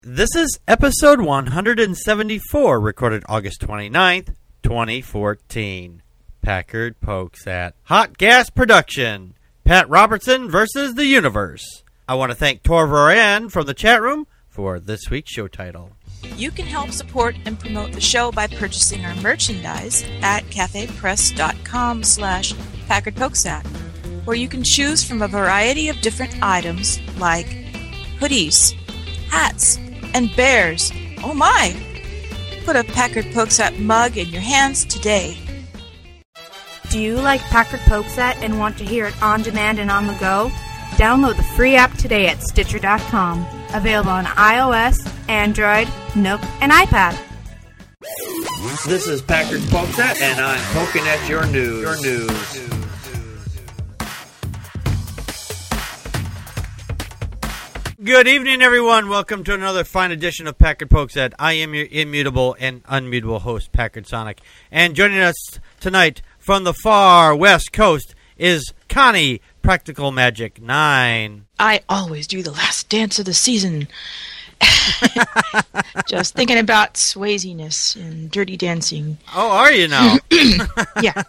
This is episode 174, recorded August 29th, 2014. Packard pokes at Hot Gas Production, Pat Robertson versus the Universe. I want to thank Torvoran from the chat room for this week's show title. You can help support and promote the show by purchasing our merchandise at cafepress.com/PackardPokesat, where you can choose from a variety of different items like hoodies, hats, and bears. Oh my! Put a Packard Pokesat mug in your hands today. Do you like Packard Pokesat and want to hear it on demand and on the go? Download the free app today at Stitcher.com. Available on iOS, Android, Nook, and iPad. This is Packard Pokesat, and I'm poking at your news. Good evening, everyone. Welcome to another fine edition of Packard Pokesat. I am your immutable and unmutable host, Packard Sonic. And joining us tonight from the far west coast is Connie, Practical Magic 9. I always do the last dance of the season. Just thinking about Swayze-ness and Dirty Dancing. Oh, are you now? Yeah.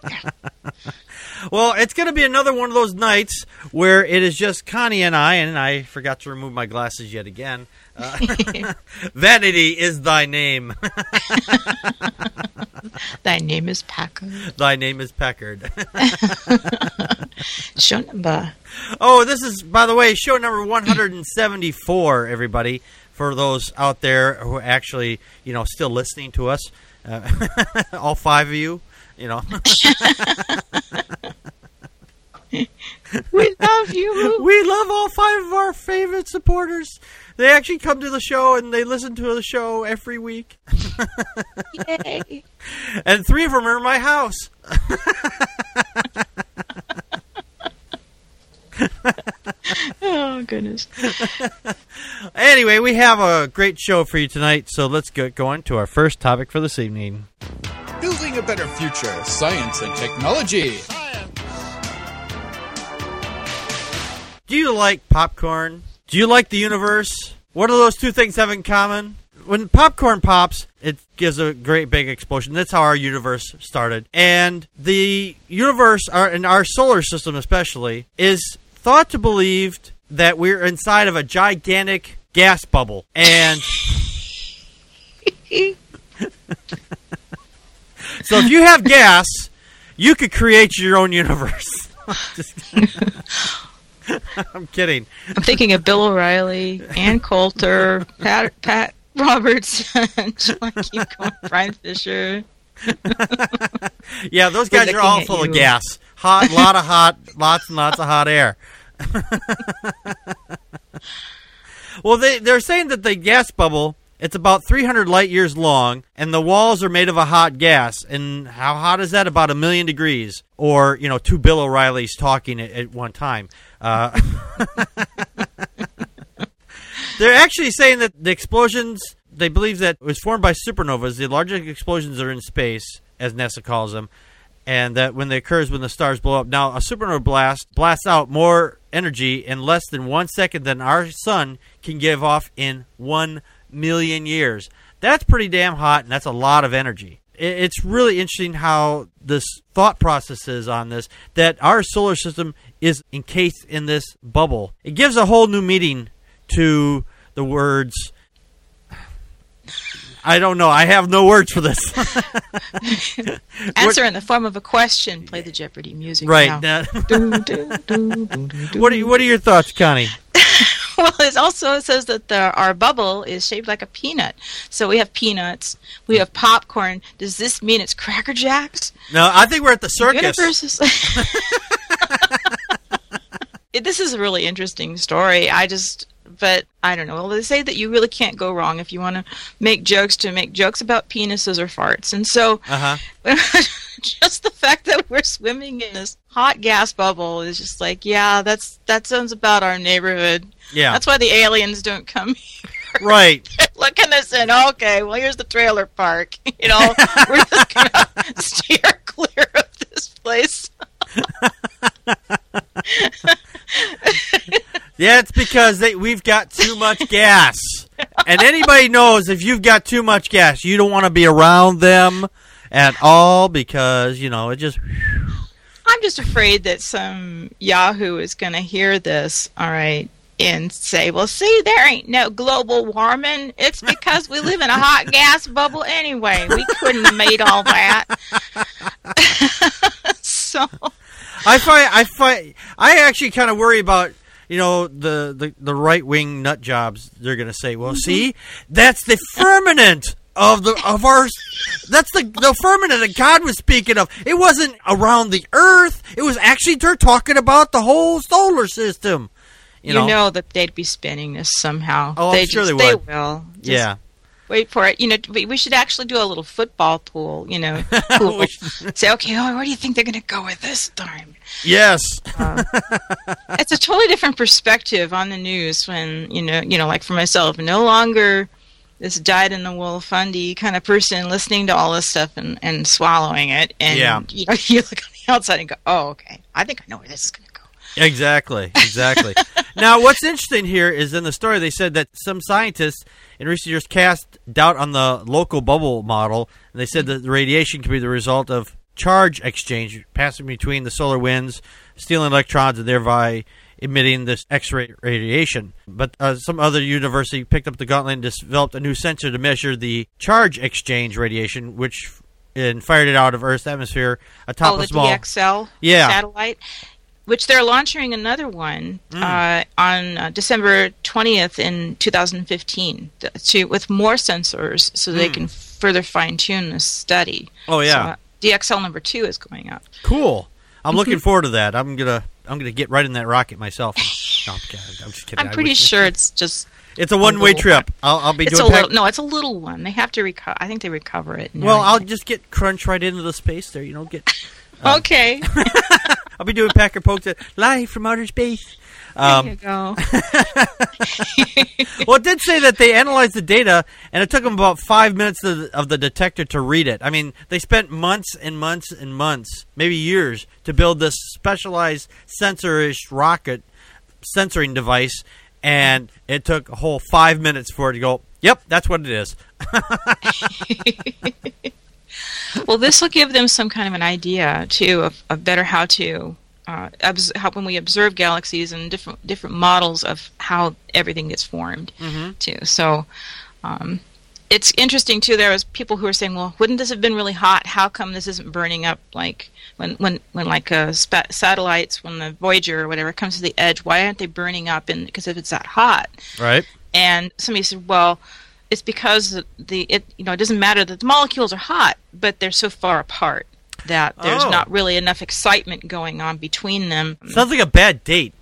Well, it's going to be another one of those nights where it is just Connie and I forgot to remove my glasses yet again. Vanity is thy name. Thy name is Packard. Thy name is Packard. Show number. Oh, this is, by the way, show number 174, everybody, for those out there who are actually, still listening to us. All five of you. We love you. We love all five of our favorite supporters. They actually come to the show and they listen to the show every week. Yay. And three of them are in my house. Oh, goodness. Anyway, we have a great show for you tonight, so let's get going to our first topic for this evening. Building a better future, science and technology. Do you like popcorn? Do you like the universe? What do those two things have in common? When popcorn pops, it gives a great big explosion. That's how our universe started. And the universe, and our solar system especially, is thought to believe that we're inside of a gigantic gas bubble. And so if you have gas, you could create your own universe. I'm kidding. I'm thinking of Bill O'Reilly, Ann Coulter, Pat Robertson, Brian Fisher. Yeah, those guys are all full of gas. Lots and lots of hot air. Well, they're saying that the gas bubble, it's about 300 light years long, and the walls are made of a hot gas. And how hot is that? About 1,000,000 degrees. Or, two Bill O'Reillys talking at one time. They're actually saying that the explosions, they believe that it was formed by supernovas. The largest explosions are in space, as NASA calls them. And that when they occurs when the stars blow up. Now, a supernova blasts out more energy in less than 1 second than our sun can give off in 1,000,000 years. That's pretty damn hot, and that's a lot of energy. It's really interesting how this thought process is on this, that our solar system is encased in this bubble. It gives a whole new meaning to the words. I don't know. I have no words for this. Answer in the form of a question. Play the Jeopardy music. Right. Now. What are your thoughts, Connie? Well, it also says that our bubble is shaped like a peanut. So we have peanuts. We have popcorn. Does this mean it's Cracker Jacks? No, I think we're at the circus. This is a really interesting story. But I don't know. Well, they say that you really can't go wrong if you want to make jokes about penises or farts. And so just the fact that we're swimming in this hot gas bubble is just like, yeah, that sounds about our neighborhood. Yeah. That's why the aliens don't come here. Right. Looking us in, okay, well, here's the trailer park. We're just going to steer clear of this place. Yeah, it's because we've got too much gas. And anybody knows if you've got too much gas, you don't want to be around them at all because, it just... I'm just afraid that some Yahoo is going to hear this, all right, and say, well, see, there ain't no global warming. It's because we live in a hot gas bubble anyway. We couldn't have made all that. So... I actually kind of worry about, the right-wing nut jobs. They're going to say, well, see, that's the firmament that's the firmament that God was speaking of. It wasn't around the earth. It was actually, they're talking about the whole solar system. You know that they'd be spinning this somehow. Oh, I'm sure they would. They will. Yeah. Wait for it. We should actually do a little football pool, Say, okay, where do you think they're going to go with this time? Yes. It's a totally different perspective on the news when, like for myself, no longer this dyed-in-the-wool fundy kind of person listening to all this stuff and swallowing it. And, you look on the outside and go, oh, okay, I think I know where this is going to go. Exactly. Now, what's interesting here is in the story they said that some scientists in recent years cast doubt on the local bubble model, and they said that the radiation could be the result of charge exchange passing between the solar winds, stealing electrons, and thereby emitting this X-ray radiation. But some other university picked up the gauntlet and developed a new sensor to measure the charge exchange radiation, and fired it out of Earth's atmosphere atop a small... the DXL satellite? Which they're launching another one on December 20th in 2015 with more sensors so they can further fine-tune this study. Oh, yeah. So, DXL number 2 is going up. Cool. I'm looking forward to that. I'm gonna get right in that rocket myself. No, I'm just kidding. I'm pretty sure it's just... It's a one-way trip. I'll be doing... it's a little one. They have to recover. I think they recover it. Well, I'll just get crunched right into the space there. Okay. I'll be doing Packer Pokes live from outer space. There you go. Well, it did say that they analyzed the data, and it took them about 5 minutes of the detector to read it. I mean, they spent months and months and months, maybe years, to build this specialized sensor-ish rocket censoring device, and it took a whole 5 minutes for it to go, yep, that's what it is. Well, this will give them some kind of an idea, too, of better how to when we observe galaxies and different models of how everything gets formed, too. So it's interesting, too. There was people who were saying, well, wouldn't this have been really hot? How come this isn't burning up like when satellites, when the Voyager or whatever comes to the edge, why aren't they burning up? Because if it's that hot. Right. And somebody said, well... It's because it doesn't matter that the molecules are hot, but they're so far apart that there's not really enough excitement going on between them. Sounds like a bad date.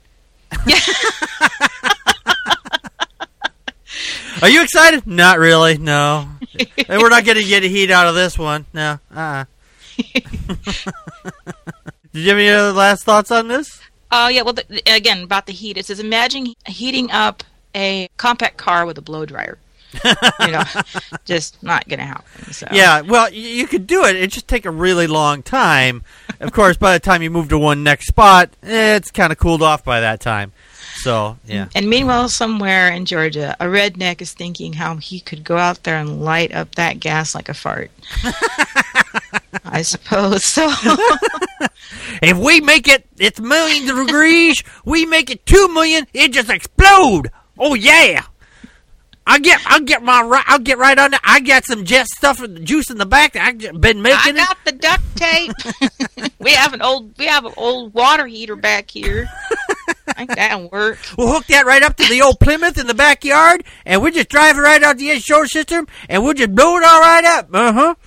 Are you excited? Not really. No. And we're not going to get a heat out of this one. No. Did you have any other last thoughts on this? Yeah. Well, again, about the heat. It says, imagine heating up a compact car with a blow dryer. Just not going to happen. So. Yeah, well, you could do it. It'd just take a really long time. Of course, by the time you move to one next spot, it's kind of cooled off by that time. So, yeah. And meanwhile, somewhere in Georgia, a redneck is thinking how he could go out there and light up that gas like a fart. I suppose so. If we make it's millions of degrees, we make it 2 million, it just explode. Oh, yeah. I'll get right on that. I got some jet stuff and juice in the back. I've been making it. I got the duct tape. we have an old water heater back here. I think that'll work. We'll hook that right up to the old Plymouth in the backyard, and we'll just drive it right out the edge solar system, and we'll just blow it all right up.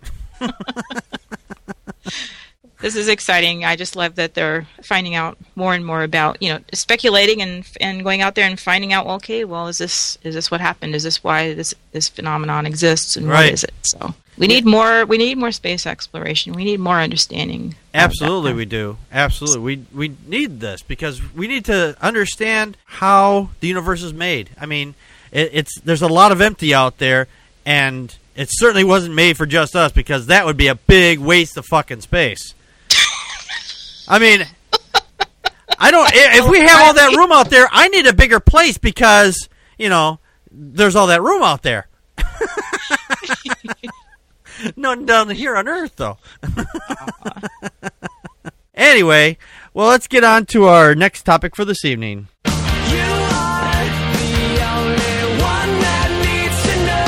This is exciting. I just love that they're finding out more and more about, speculating and going out there and finding out, is this what happened? Is this why this phenomenon exists, and what is it? So we need more space exploration. We need more understanding. Absolutely, we do. Absolutely, we need this because we need to understand how the universe is made. I mean, there's a lot of empty out there, and it certainly wasn't made for just us because that would be a big waste of fucking space. I mean, if we have all that room out there, I need a bigger place because, there's all that room out there. None down here on Earth, though. Anyway, well, let's get on to our next topic for this evening. You are the only one that needs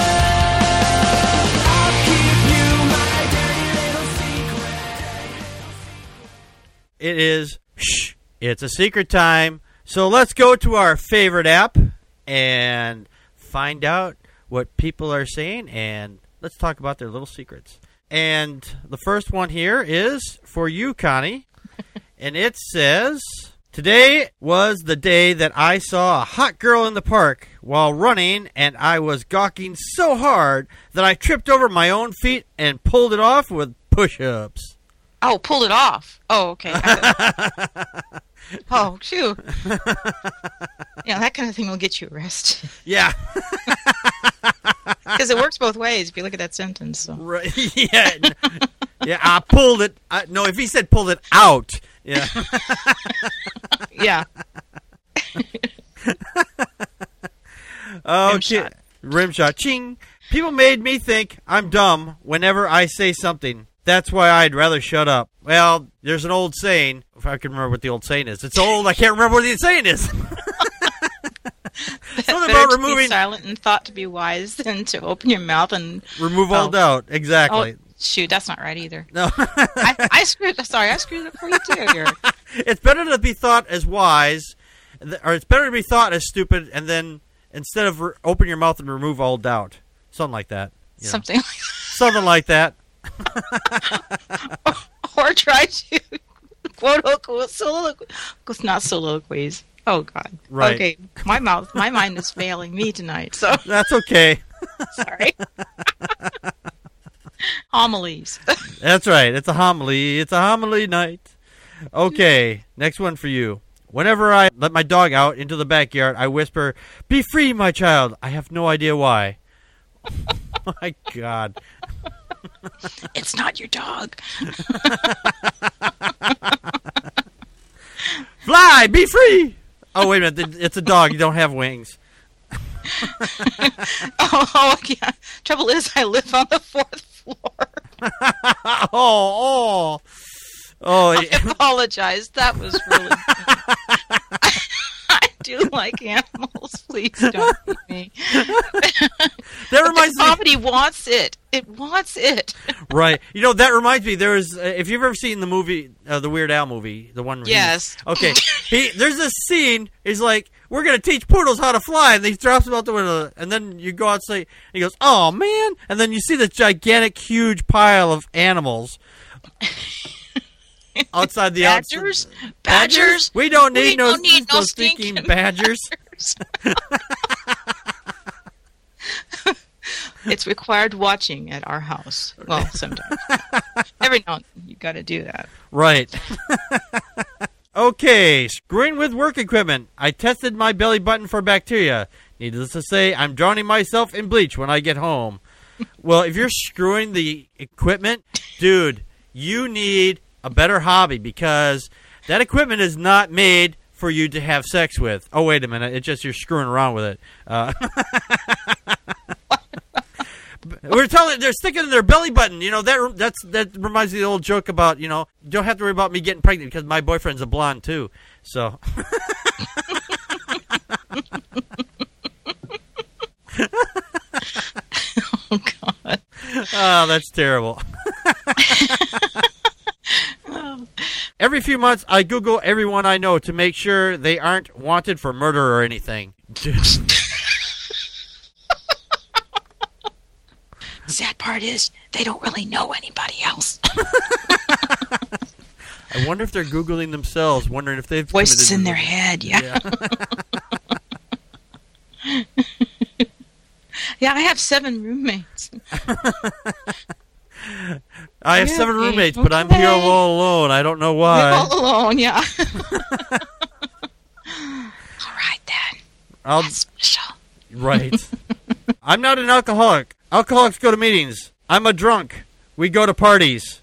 to know. I'll keep you my dirty little secret. It is, it's a secret time. So let's go to our favorite app and find out what people are saying, and let's talk about their little secrets. And the first one here is for you, Connie. And it says, today was the day that I saw a hot girl in the park while running, and I was gawking so hard that I tripped over my own feet and pulled it off with push-ups. Oh, pulled it off. Oh, okay. Oh, shoot. That kind of thing will get you arrested. Yeah. Because it works both ways if you look at that sentence. So. Right. Yeah. Yeah, I pulled it. No, if he said pulled it out. Yeah. Yeah. Okay. Rimshot. Ching. People made me think I'm dumb whenever I say something. That's why I'd rather shut up. Well, there's an old saying. If I can remember what the old saying is. It's old. I can't remember what the saying is. Something about removing. To be silent and thought to be wise than to open your mouth and remove all doubt. Exactly. Oh, shoot, that's not right either. No. I screwed. Sorry, I screwed it for you too. Here. It's better to be thought as wise, or it's better to be thought as stupid, and then instead of open your mouth and remove all doubt, something like that. Something. Something like that. or try to quote unquote not soliloquies. Oh God. Right. Okay. My mind is failing me tonight. So that's okay. Sorry. Homilies. That's right. It's a homily. It's a homily night. Okay. Next one for you. Whenever I let my dog out into the backyard, I whisper, "Be free, my child." I have no idea why. My God. It's not your dog. Fly, be free. Oh, wait a minute. It's a dog. You don't have wings. Oh, yeah. Trouble is, I live on the 4th floor. Oh. I apologize. That was really I do like animals. Please don't eat me. That reminds me. Comedy wants it. It wants it. Right. That reminds me. There was, if you've ever seen the movie, the Weird Al movie, the one. Yes. Okay. There's this scene. He's like, "We're gonna teach poodles how to fly," and he drops them out the window. And then you go outside, and he goes, "Oh man!" And then you see this gigantic, huge pile of animals outside the Badgers. Badgers. We don't need no stinking badgers. It's required watching at our house. Well, sometimes. Every now and then you got to do that. Right. Okay, screwing with work equipment. I tested my belly button for bacteria. Needless to say, I'm drowning myself in bleach when I get home. Well, if you're screwing the equipment, dude, you need a better hobby because that equipment is not made for you to have sex with. Oh, wait a minute. It's just you're screwing around with it. They're sticking in their belly button. That reminds me of the old joke about, you don't have to worry about me getting pregnant because my boyfriend's a blonde too. So. Oh, God. Oh, that's terrible. Every few months, I Google everyone I know to make sure they aren't wanted for murder or anything. The sad part is they don't really know anybody else. I wonder if they're Googling themselves, wondering if they've voices in their head, yeah. Yeah, I have 7 roommates. I have 7 roommates, but I'm here all alone. I don't know why. You're all alone, yeah. All right, then. That's special. Right. I'm not an alcoholic. Alcoholics go to meetings. I'm a drunk. We go to parties.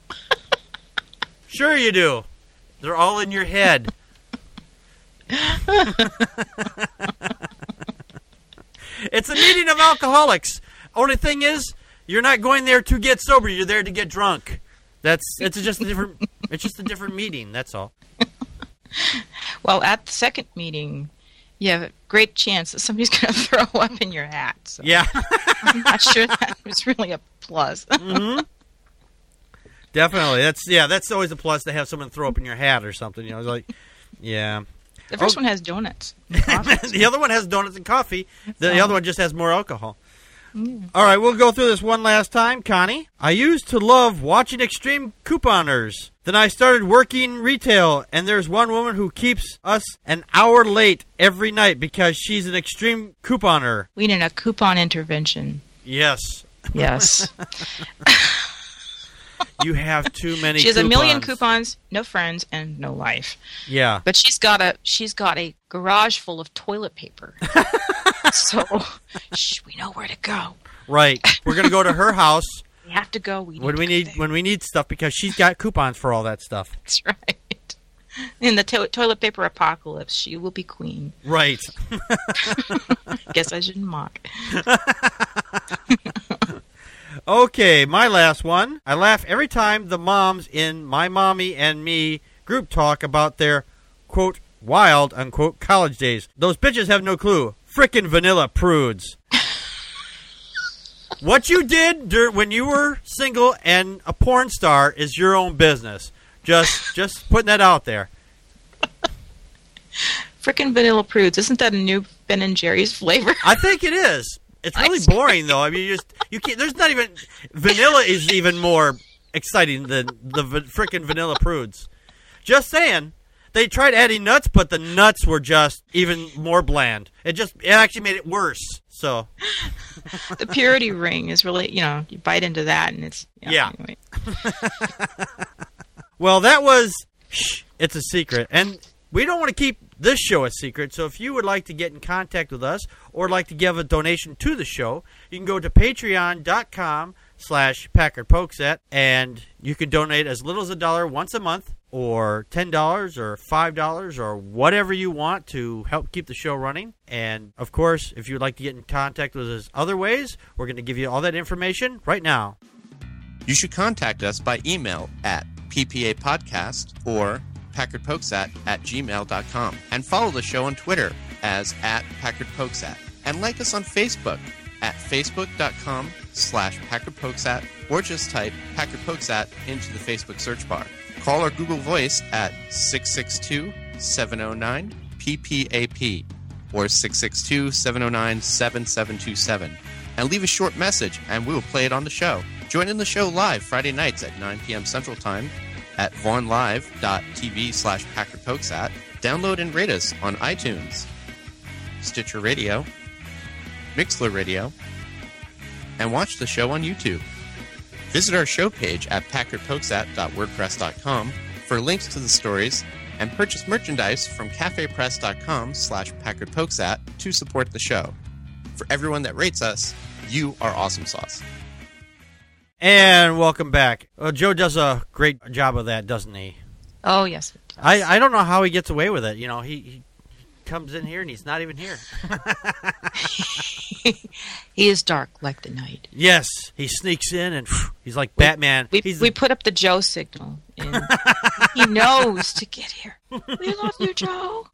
Sure you do. They're all in your head. It's a meeting of alcoholics. Only thing is, you're not going there to get sober. You're there to get drunk. It's just a different meeting. That's all. Well, at the second meeting, you have a great chance that somebody's going to throw up in your hat. So Yeah. I'm not sure that was really a plus. Mm-hmm. Definitely. That's always a plus to have someone throw up in your hat or something. It's like, yeah. The first one has donuts. The other one has donuts and coffee. The other one just has more alcohol. All right, we'll go through this one last time. Connie, I used to love watching extreme couponers. Then I started working retail, and there's one woman who keeps us an hour late every night because she's an extreme couponer. We need a coupon intervention. Yes. Yes. You have too many. She has a million coupons, no friends, and no life. Yeah. But she's got a garage full of toilet paper. So we know where to go. Right. We're gonna go to her house. We have to go. When we need stuff because she's got coupons for all that stuff. That's right. In the toilet paper apocalypse, she will be queen. Right. Guess I shouldn't mock. Okay, my last one. I laugh every time the moms in My Mommy and Me group talk about their, quote, wild, unquote, college days. Those bitches have no clue. Frickin' vanilla prudes. What you did when you were single and a porn star is your own business. Just putting that out there. Frickin' vanilla prudes. Isn't that a new Ben & Jerry's flavor? I think it is. It's really boring, though. I mean, you can't. There's not even vanilla is even more exciting than the frickin' vanilla prudes. Just saying. They tried adding nuts, but the nuts were just even more bland. It actually made it worse. So the purity ring is really, you bite into that, and it's Anyway. Well, that was. It's a secret, and we don't want to keep this show a secret, so if you would like to get in contact with us or like to give a donation to the show, you can go to patreon.com/PackardPokesat, and you can donate as little as $1 once a month, or $10 or $5 or whatever you want to help keep the show running. And, of course, if you would like to get in contact with us other ways, we're going to give you all that information right now. You should contact us by email at ppapodcast or PackardPokesat@gmail.com, and follow the show on Twitter as @PackardPokesat, and like us on Facebook at facebook.com/PackardPokesat, or just type Packard Pokesat into the Facebook search bar. Call our Google Voice at 662-709-PPAP or 662-709-7727, and leave a short message and we will play it on the show. Join in the show live Friday nights at 9 p.m. Central Time at vaughnlive.tv/PackardPokesat. Download and rate us on iTunes, Stitcher Radio, Mixler Radio, and watch the show on YouTube. Visit our show page at packardpokesat.wordpress.com for links to the stories, and purchase merchandise from cafepress.com/PackardPokesat to support the show. For everyone that rates us, you are awesome sauce. And welcome back. Well, Joe does a great job of that, doesn't he? Oh, yes. It does. I don't know how he gets away with it. He comes in here and he's not even here. He is dark like the night. Yes, he sneaks in and he's like Batman. We put up the Joe signal. And he knows to get here. We love you, Joe.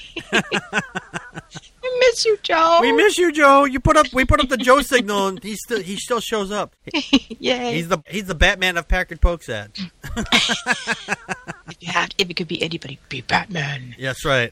We miss you, Joe. We miss you, Joe. We put up the Joe signal, and he still shows up. Yay! He's the Batman of Packard Pokesat. If it could be anybody, be Batman. That's right.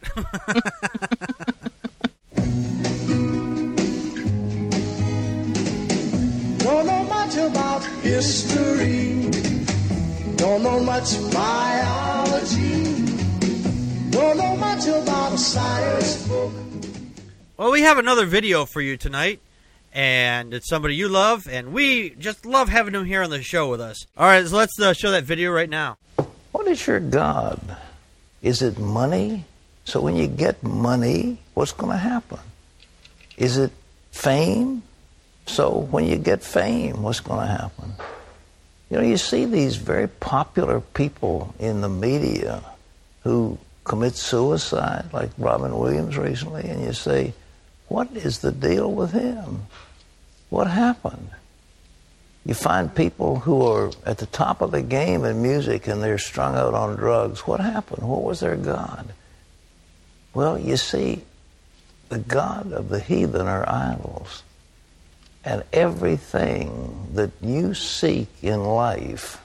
Don't know much about history. Don't know much biology. Don't know much about a science book. Well, we have another video for you tonight, and it's somebody you love, and we just love having him here on the show with us. All right, so let's show that video right now. What is your God? Is it money? So when you get money, what's going to happen? Is it fame? So when you get fame, what's going to happen? You see these very popular people in the media who commit suicide, like Robin Williams recently, and you say, What is the deal with him? What happened? You find people who are at the top of the game in music and they're strung out on drugs. What happened? What was their God? Well, you see, the God of the heathen are idols. And everything that you seek in life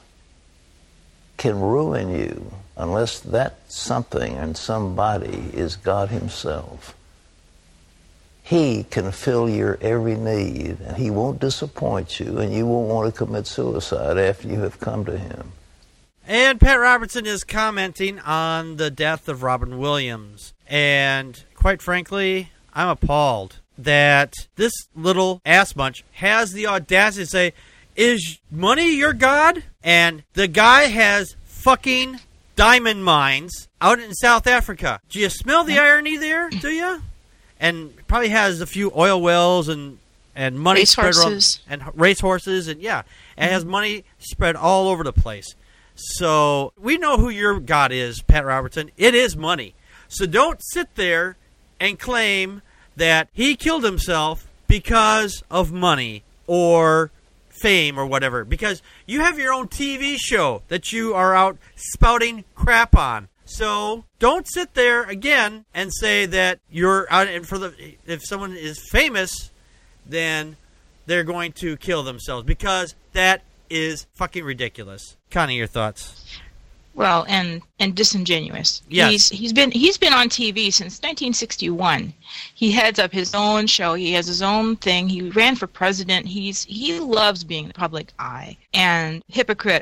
can ruin you unless that something and somebody is God himself. He can fill your every need, and he won't disappoint you, and you won't want to commit suicide after you have come to him. And Pat Robertson is commenting on the death of Robin Williams. And quite frankly, I'm appalled that this little ass munch has the audacity to say, is money your God? And the guy has fucking diamond mines out in South Africa. Do you smell the irony there, do you? And probably has a few oil wells and money spread around, and racehorses, and yeah, and has money spread all over the place. So we know who your God is, Pat Robertson. It is money. So don't sit there and claim that he killed himself because of money or fame or whatever, because you have your own TV show that you are out spouting crap on. So don't sit there again and say that you're out, and if someone is famous, then they're going to kill themselves, because that is fucking ridiculous. Connie, your thoughts? Well, and disingenuous. Yes. He's been on TV since 1961. He heads up his own show. He has his own thing. He ran for president. He loves being in the public eye. And hypocrite.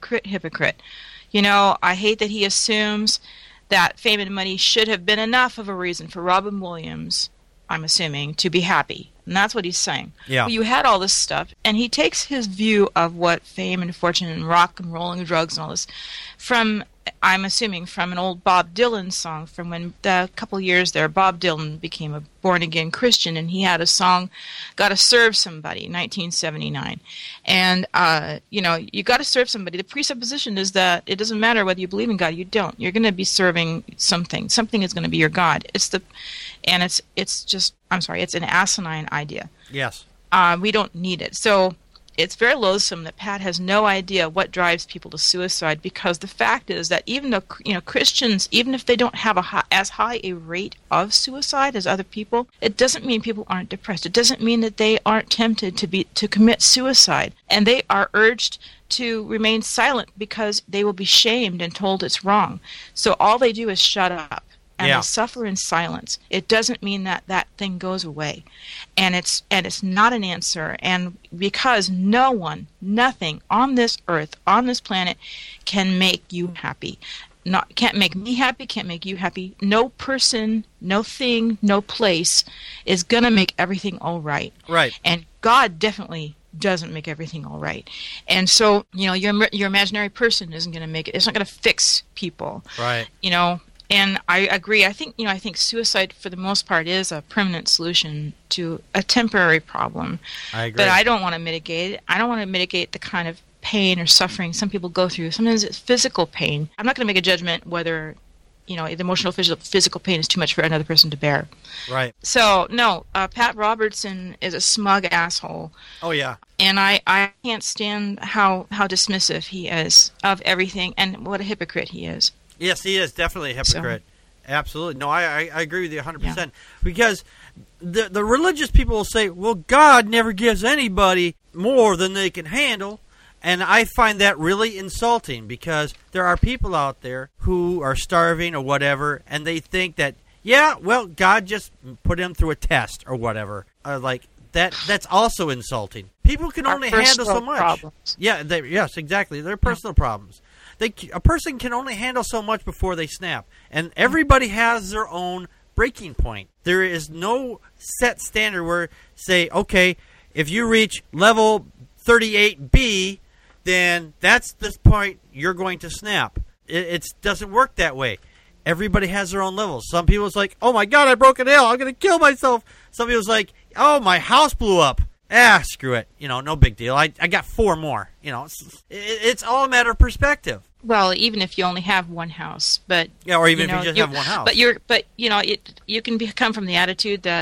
You know, I hate that he assumes that fame and money should have been enough of a reason for Robin Williams, I'm assuming, to be happy. And that's what he's saying. Yeah. Well, you had all this stuff, and he takes his view of what fame and fortune and rock and roll and drugs and all this from, I'm assuming, from an old Bob Dylan song from when a couple years there, Bob Dylan became a born-again Christian, and he had a song, Gotta Serve Somebody, 1979. And, you know, you gotta serve somebody. The presupposition is that it doesn't matter whether you believe in God, you don't. You're going to be serving something. Something is going to be your God. It's an asinine idea. Yes. We don't need it. So it's very loathsome that Pat has no idea what drives people to suicide, because the fact is that even though, you know, Christians, even if they don't have as high a rate of suicide as other people, it doesn't mean people aren't depressed. It doesn't mean that they aren't tempted to commit suicide, and they are urged to remain silent because they will be shamed and told it's wrong. So all they do is shut up. And they suffer in silence. It doesn't mean that that thing goes away, and it's not an answer. And because nothing on this earth, on this planet, can make you happy. Can't make me happy. Can't make you happy. No person, no thing, no place is gonna make everything all right. Right. And God definitely doesn't make everything all right. And so, you know, your imaginary person isn't gonna make it. It's not gonna fix people. Right. You know. And I agree. I think suicide, for the most part, is a permanent solution to a temporary problem. I agree. But I don't want to mitigate it. I don't want to mitigate the kind of pain or suffering some people go through. Sometimes it's physical pain. I'm not going to make a judgment whether, you know, the emotional, physical pain is too much for another person to bear. Right. So, no, Pat Robertson is a smug asshole. Oh, yeah. And I can't stand how dismissive he is of everything, and what a hypocrite he is. Yes, he is definitely a hypocrite. So, absolutely. No, I agree with you 100%. Yeah. Because the religious people will say, well, God never gives anybody more than they can handle. And I find that really insulting, because there are people out there who are starving or whatever, and they think that, yeah, well, God just put him through a test or whatever. Like, that's also insulting. People can only handle so much. Problems. Yeah, yes, exactly. They're personal problems. A person can only handle so much before they snap. And everybody has their own breaking point. There is no set standard where, say, okay, if you reach level 38B, then that's the point you're going to snap. It doesn't work that way. Everybody has their own levels. Some people's like, oh my God, I broke a nail, I'm going to kill myself. Some people's like, oh, my house blew up. Screw it. You know, no big deal. I got 4 more. You know, it's all a matter of perspective. Well, even if you only have one house, but yeah, or even if you just have one house. But you know, you can come from the attitude that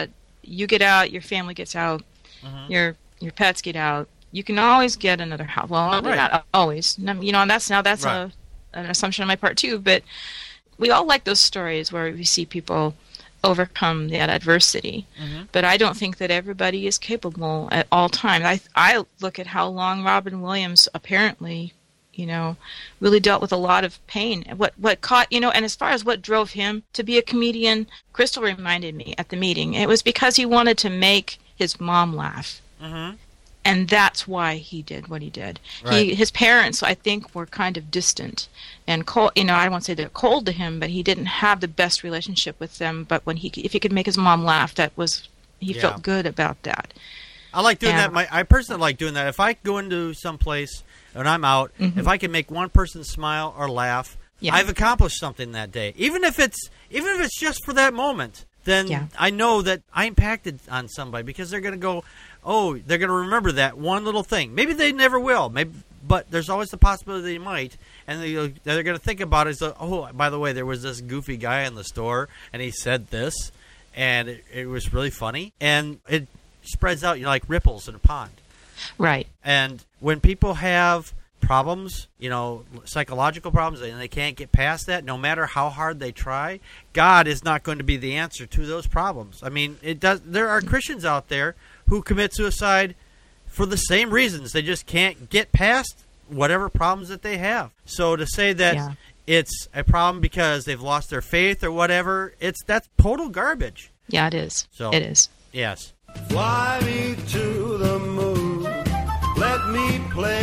you get out, your family gets out, your pets get out, you can always get another house. Well, not always. And that's an assumption on my part too. But we all like those stories where we see people overcome that adversity. But I don't think that everybody is capable at all times. I look at how long Robin Williams apparently, really dealt with a lot of pain. What caught, and as far as what drove him to be a comedian, Crystal reminded me at the meeting, it was because he wanted to make his mom laugh. And that's why he did what he did. Right. His parents, I think, were kind of distant and cold. I won't say they're cold to him, but he didn't have the best relationship with them. But if he could make his mom laugh, he felt good about that. I like doing that. I personally like doing that. If I go into some place and I'm out, if I can make one person smile or laugh, I've accomplished something that day. Even if it's just for that moment, then I know that I impacted on somebody because they're going to go, oh, they're going to remember that one little thing. Maybe they never will, but there's always the possibility they might. And they're going to think about it as, oh, by the way, there was this goofy guy in the store, and he said this, and it was really funny. And it spreads out like ripples in a pond. Right. And when people have problems, psychological problems, and they can't get past that, no matter how hard they try, God is not going to be the answer to those problems. I mean, there are Christians out there who commit suicide for the same reasons. They just can't get past whatever problems that they have. So to say that it's a problem because they've lost their faith or whatever, that's total garbage. Yeah, it is. So it is. Yes. Fly me to the moon. Let me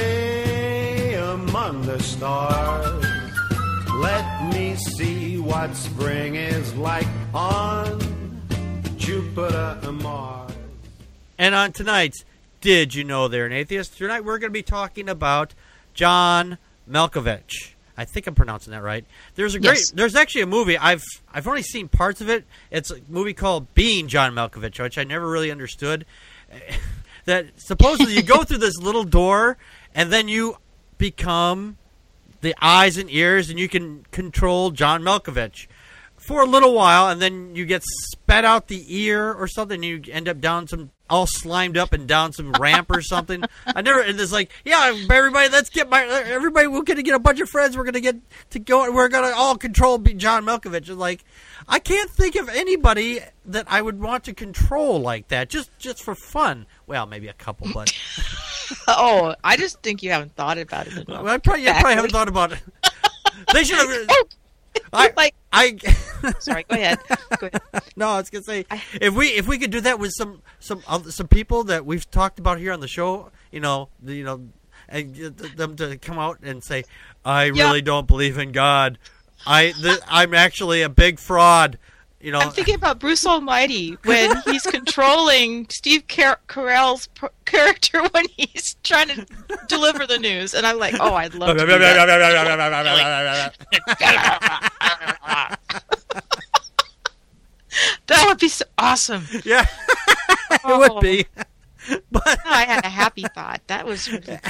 play among the stars. Let me see what spring is like on Jupiter and Mars. And on tonight's Did You Know They're an Atheist? Tonight we're going to be talking about John Malkovich. I think I'm pronouncing that right. There's actually a movie. I've only seen parts of it. It's a movie called Being John Malkovich, which I never really understood. That supposedly you go through this little door and then you become the eyes and ears and you can control John Malkovich for a little while, and then you get spat out the ear or something, and you end up down all slimed up and down some ramp or something. And it's like, everybody, we're going to get a bunch of friends, we're going to get to go, and we're going to all control John Malkovich. It's like, I can't think of anybody that I would want to control like that, just for fun. Well, maybe a couple, but... Oh, I just think you haven't thought about it enough. I probably haven't thought about it. They should have... Sorry, go ahead. No, I was gonna say if we could do that with some people that we've talked about here on the show, and get them to come out and say, I really don't believe in God. I'm actually a big fraud. I'm thinking about Bruce Almighty when he's controlling Steve Carell's character when he's trying to deliver the news, and I'm like, oh, I'd love to do that. That would be so awesome. Yeah, it would be. But I had a happy thought. That was really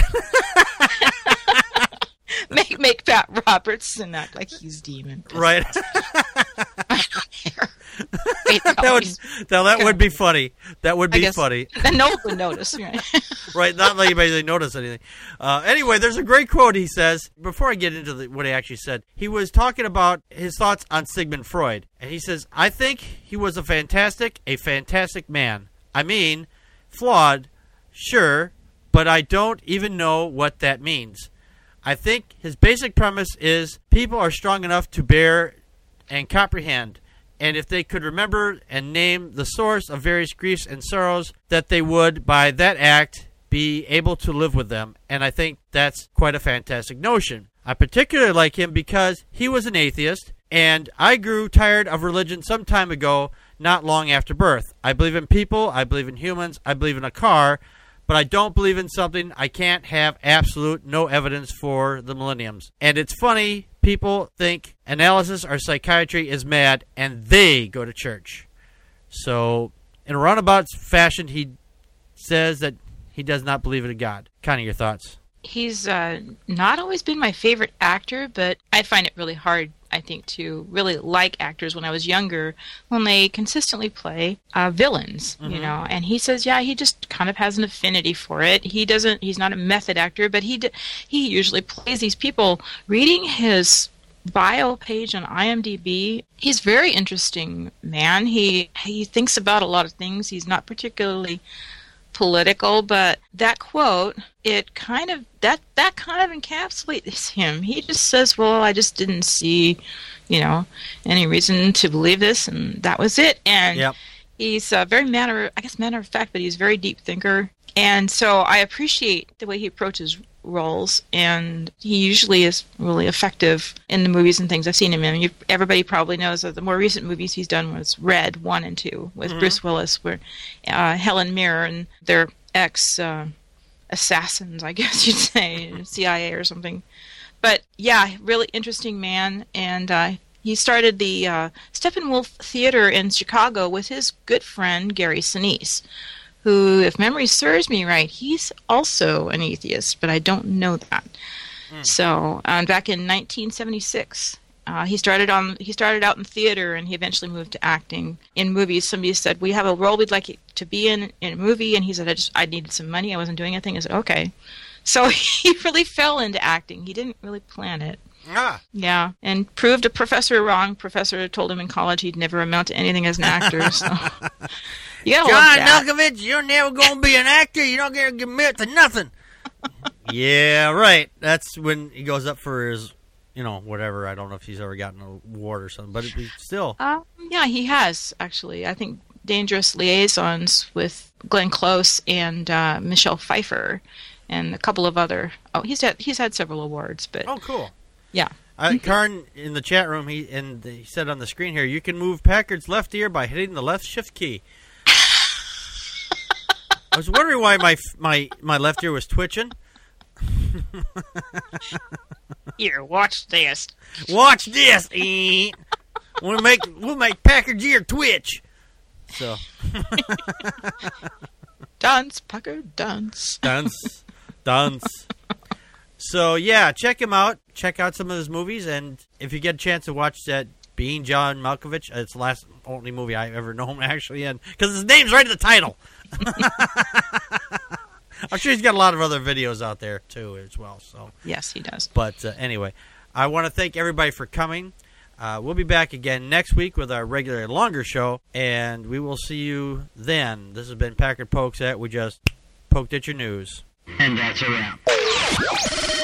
make Pat Robertson act like he's demon. Right. That would be funny. That would be funny. Then no one would notice, right? Right, not like anybody notice anything. Anyway, there's a great quote he says. Before I get into what he actually said, he was talking about his thoughts on Sigmund Freud. And he says, I think he was a fantastic man. I mean, flawed, sure, but I don't even know what that means. I think his basic premise is people are strong enough to bear and comprehend, and if they could remember and name the source of various griefs and sorrows, that they would, by that act, be able to live with them. And I think that's quite a fantastic notion. I particularly like him because he was an atheist, and I grew tired of religion some time ago, not long after birth. I believe in people, I believe in humans, I believe in a car, but I don't believe in something I can't have absolute no evidence for the millenniums. And it's funny, people think analysis or psychiatry is mad, and they go to church. So, in a roundabout fashion, he says that he does not believe in a God. Kind of your thoughts? He's not always been my favorite actor, but I find it really hard I think, to really like actors when I was younger when they consistently play villains, you know. And he says, yeah, he just kind of has an affinity for it. He's not a method actor, but he usually plays these people. Reading his bio page on IMDb, he's a very interesting man. He thinks about a lot of things. He's not particularly political, but that quote, it kind of that kind of encapsulates him. He just says, well, I just didn't see, you know, any reason to believe this, and that was it. And he's very matter of fact, but he's a very deep thinker. And so I appreciate the way he approaches roles, and he usually is really effective in the movies and things I've seen him in. Everybody probably knows that the more recent movies he's done was Red 1 and 2 with Bruce Willis, where Helen Mirren and their assassins, I guess you'd say, CIA or something. But yeah, really interesting man, and he started the Steppenwolf Theater in Chicago with his good friend Gary Sinise, who, if memory serves me right, he's also an atheist, but I don't know that. So, back in 1976, he started out in theater, and he eventually moved to acting in movies. Somebody said, "We have a role we'd like you to be in a movie," and he said, "I needed some money. I wasn't doing anything." I said, "Okay." So he really fell into acting. He didn't really plan it. Yeah, and proved a professor wrong. Professor told him in college he'd never amount to anything as an actor. So. John Malkovich, you're never going to be an actor. You're not going to commit to nothing. Yeah, right. That's when he goes up for his, you know, whatever. I don't know if he's ever gotten an award or something, but still. Yeah, he has, actually. I think Dangerous Liaisons with Glenn Close and Michelle Pfeiffer and a couple of other. Oh, he's had several awards, but. Oh, cool. Yeah. Karn in the chat room, he said on the screen here, you can move Packard's left ear by hitting the left shift key. I was wondering why my left ear was twitching. Here, watch this. Watch this. We'll make Packard's ear twitch. So. Dance, Packard, dance. Dance. So yeah, check him out. Check out some of his movies, and if you get a chance to watch that Being John Malkovich, it's the last only movie I've ever known him actually in, because his name's right in the title. I'm sure he's got a lot of other videos out there too as well. So yes, he does. But anyway, I want to thank everybody for coming. We'll be back again next week with our regular longer show, and we will see you then. This has been Packard Pokes At. We just poked at your news. And that's a wrap.